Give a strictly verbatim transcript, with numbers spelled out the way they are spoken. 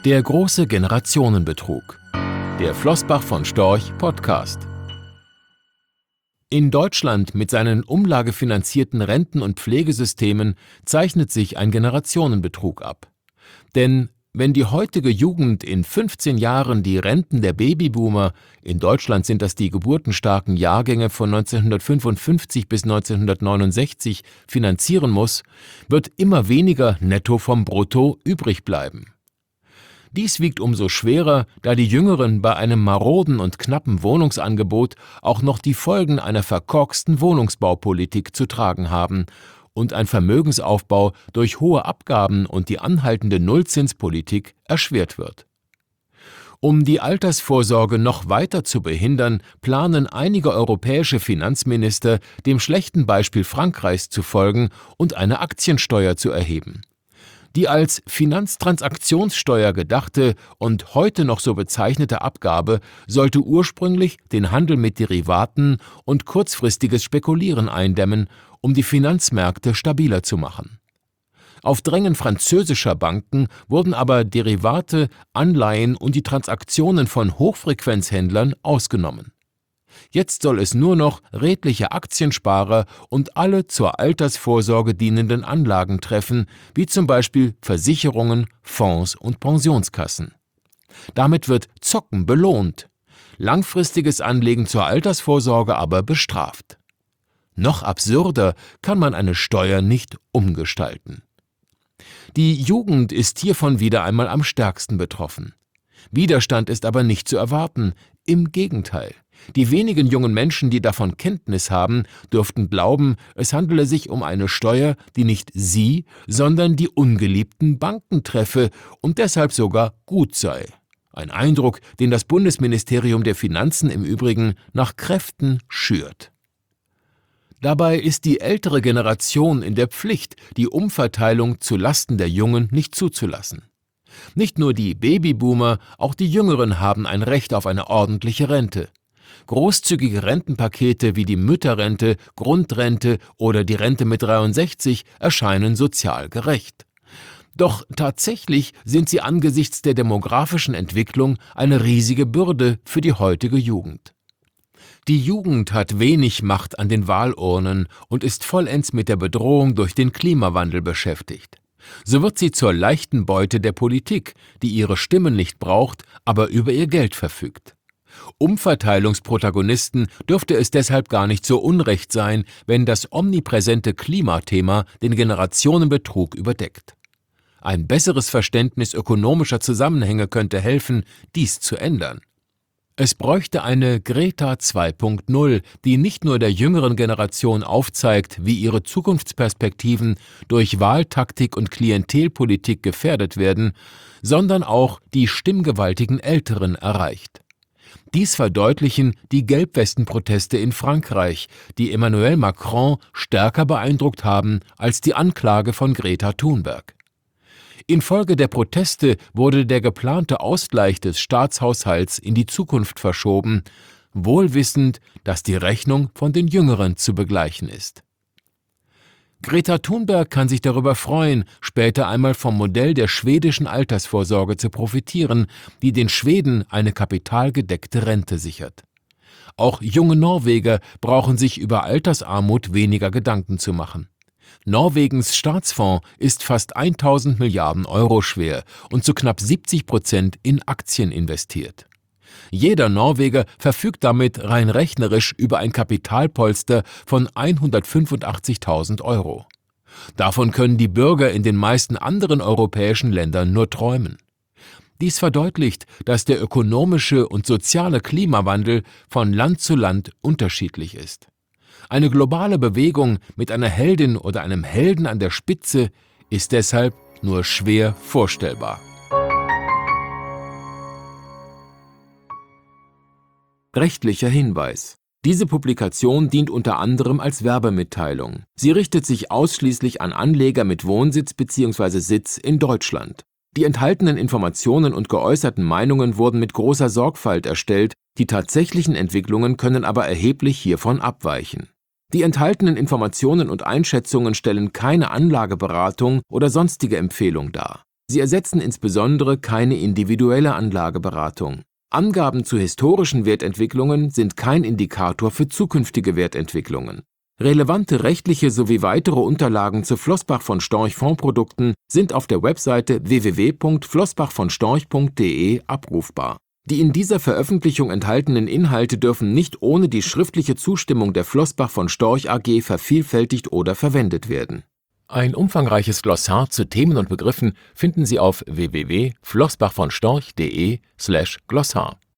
Der große Generationenbetrug. Der Flossbach von Storch Podcast. In Deutschland mit seinen umlagefinanzierten Renten- und Pflegesystemen zeichnet sich ein Generationenbetrug ab. Denn wenn die heutige Jugend in fünfzehn Jahren die Renten der Babyboomer, in Deutschland sind das die geburtenstarken Jahrgänge von neunzehnhundertfünfundfünfzig bis neunzehnhundertneunundsechzig, finanzieren muss, wird immer weniger netto vom Brutto übrig bleiben. Dies wiegt umso schwerer, da die Jüngeren bei einem maroden und knappen Wohnungsangebot auch noch die Folgen einer verkorksten Wohnungsbaupolitik zu tragen haben und ein Vermögensaufbau durch hohe Abgaben und die anhaltende Nullzinspolitik erschwert wird. Um die Altersvorsorge noch weiter zu behindern, planen einige europäische Finanzminister, dem schlechten Beispiel Frankreichs zu folgen und eine Aktiensteuer zu erheben. Die als Finanztransaktionssteuer gedachte und heute noch so bezeichnete Abgabe sollte ursprünglich den Handel mit Derivaten und kurzfristiges Spekulieren eindämmen, um die Finanzmärkte stabiler zu machen. Auf Drängen französischer Banken wurden aber Derivate, Anleihen und die Transaktionen von Hochfrequenzhändlern ausgenommen. Jetzt soll es nur noch redliche Aktiensparer und alle zur Altersvorsorge dienenden Anlagen treffen, wie zum Beispiel Versicherungen, Fonds und Pensionskassen. Damit wird Zocken belohnt, langfristiges Anlegen zur Altersvorsorge aber bestraft. Noch absurder kann man eine Steuer nicht umgestalten. Die Jugend ist hiervon wieder einmal am stärksten betroffen. Widerstand ist aber nicht zu erwarten, im Gegenteil. Die wenigen jungen Menschen, die davon Kenntnis haben, dürften glauben, es handele sich um eine Steuer, die nicht sie, sondern die ungeliebten Banken treffe und deshalb sogar gut sei. Ein Eindruck, den das Bundesministerium der Finanzen im Übrigen nach Kräften schürt. Dabei ist die ältere Generation in der Pflicht, die Umverteilung zu Lasten der Jungen nicht zuzulassen. Nicht nur die Babyboomer, auch die Jüngeren haben ein Recht auf eine ordentliche Rente. Großzügige Rentenpakete wie die Mütterrente, Grundrente oder die Rente mit dreiundsechzig erscheinen sozial gerecht. Doch tatsächlich sind sie angesichts der demografischen Entwicklung eine riesige Bürde für die heutige Jugend. Die Jugend hat wenig Macht an den Wahlurnen und ist vollends mit der Bedrohung durch den Klimawandel beschäftigt. So wird sie zur leichten Beute der Politik, die ihre Stimmen nicht braucht, aber über ihr Geld verfügt. Umverteilungsprotagonisten dürfte es deshalb gar nicht so unrecht sein, wenn das omnipräsente Klimathema den Generationenbetrug überdeckt. Ein besseres Verständnis ökonomischer Zusammenhänge könnte helfen, dies zu ändern. Es bräuchte eine Greta zwei Punkt null, die nicht nur der jüngeren Generation aufzeigt, wie ihre Zukunftsperspektiven durch Wahltaktik und Klientelpolitik gefährdet werden, sondern auch die stimmgewaltigen Älteren erreicht. Dies verdeutlichen die Gelbwestenproteste in Frankreich, die Emmanuel Macron stärker beeindruckt haben als die Anklage von Greta Thunberg. Infolge der Proteste wurde der geplante Ausgleich des Staatshaushalts in die Zukunft verschoben, wohl wissend, dass die Rechnung von den Jüngeren zu begleichen ist. Greta Thunberg kann sich darüber freuen, später einmal vom Modell der schwedischen Altersvorsorge zu profitieren, die den Schweden eine kapitalgedeckte Rente sichert. Auch junge Norweger brauchen sich über Altersarmut weniger Gedanken zu machen. Norwegens Staatsfonds ist fast tausend Milliarden Euro schwer und zu knapp siebzig Prozent in Aktien investiert. Jeder Norweger verfügt damit rein rechnerisch über ein Kapitalpolster von hundertfünfundachtzigtausend Euro. Davon können die Bürger in den meisten anderen europäischen Ländern nur träumen. Dies verdeutlicht, dass der ökonomische und soziale Klimawandel von Land zu Land unterschiedlich ist. Eine globale Bewegung mit einer Heldin oder einem Helden an der Spitze ist deshalb nur schwer vorstellbar. Rechtlicher Hinweis: Diese Publikation dient unter anderem als Werbemitteilung. Sie richtet sich ausschließlich an Anleger mit Wohnsitz bzw. Sitz in Deutschland. Die enthaltenen Informationen und geäußerten Meinungen wurden mit großer Sorgfalt erstellt, die tatsächlichen Entwicklungen können aber erheblich hiervon abweichen. Die enthaltenen Informationen und Einschätzungen stellen keine Anlageberatung oder sonstige Empfehlung dar. Sie ersetzen insbesondere keine individuelle Anlageberatung. Angaben zu historischen Wertentwicklungen sind kein Indikator für zukünftige Wertentwicklungen. Relevante rechtliche sowie weitere Unterlagen zu Flossbach von Storch Fondsprodukten sind auf der Webseite w w w punkt flossbach von storch punkt de abrufbar. Die in dieser Veröffentlichung enthaltenen Inhalte dürfen nicht ohne die schriftliche Zustimmung der Flossbach von Storch A G vervielfältigt oder verwendet werden. Ein umfangreiches Glossar zu Themen und Begriffen finden Sie auf w w w punkt flossbach von storch punkt de slash Glossar.